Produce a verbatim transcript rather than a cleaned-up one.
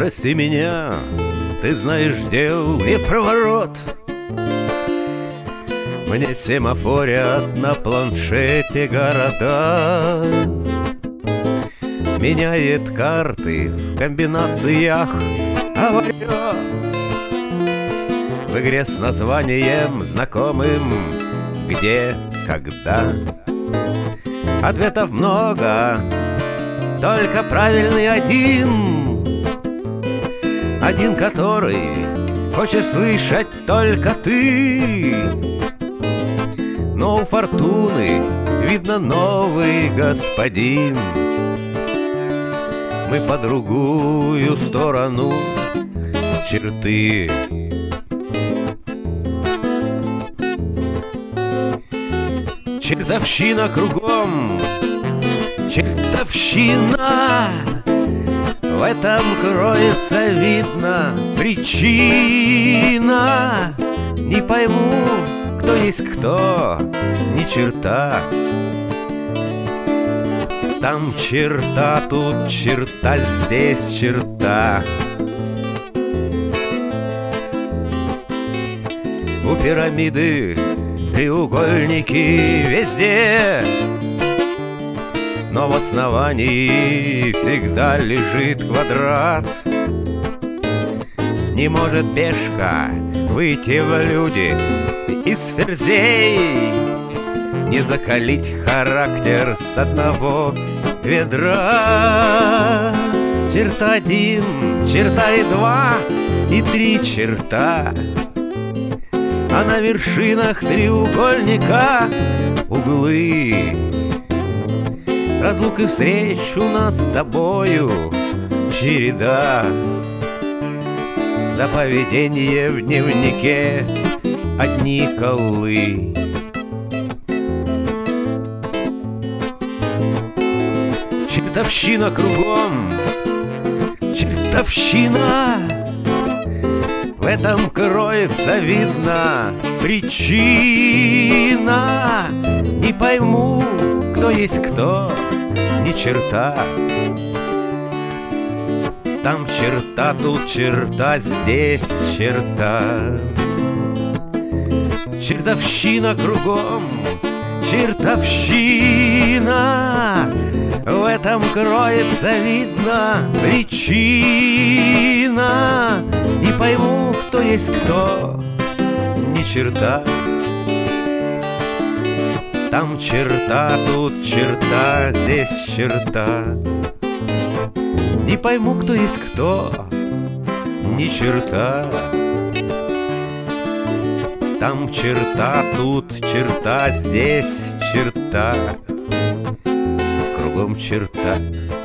Прости меня, ты знаешь, дел не в проворот. Мне семафорят на планшете города, меняет карты в комбинациях авария. В игре с названием знакомым «Где, когда». Ответов много, только правильный один. Один, который хочешь слышать только ты. Но у фортуны, видно, новый господин. Мы по другую сторону черты. Чертовщина кругом, чертовщина. В этом кроется, видно, причина. Не пойму, кто есть кто, ни черта. Там черта, тут черта, здесь черта. У пирамиды треугольники везде, но в основании всегда лежит квадрат. Не может пешка выйти в люди из ферзей, не закалить характер с одного ведра. Черта один, черта и два, и три черта. А на вершинах треугольника углы. Разлук и встреч у нас с тобою череда. За поведение в дневнике одни колы. Чертовщина кругом, чертовщина. В этом кроется, видно, причина. Не пойму, кто есть кто, ни черта. Там черта, тут черта, здесь черта. Чертовщина кругом, чертовщина. В этом кроется, видно, причина. Не пойму, кто есть кто, ни черта. Там черта, тут черта, здесь черта. Не пойму, кто есть кто, ни черта. Там черта, тут черта, здесь черта. Кругом черта.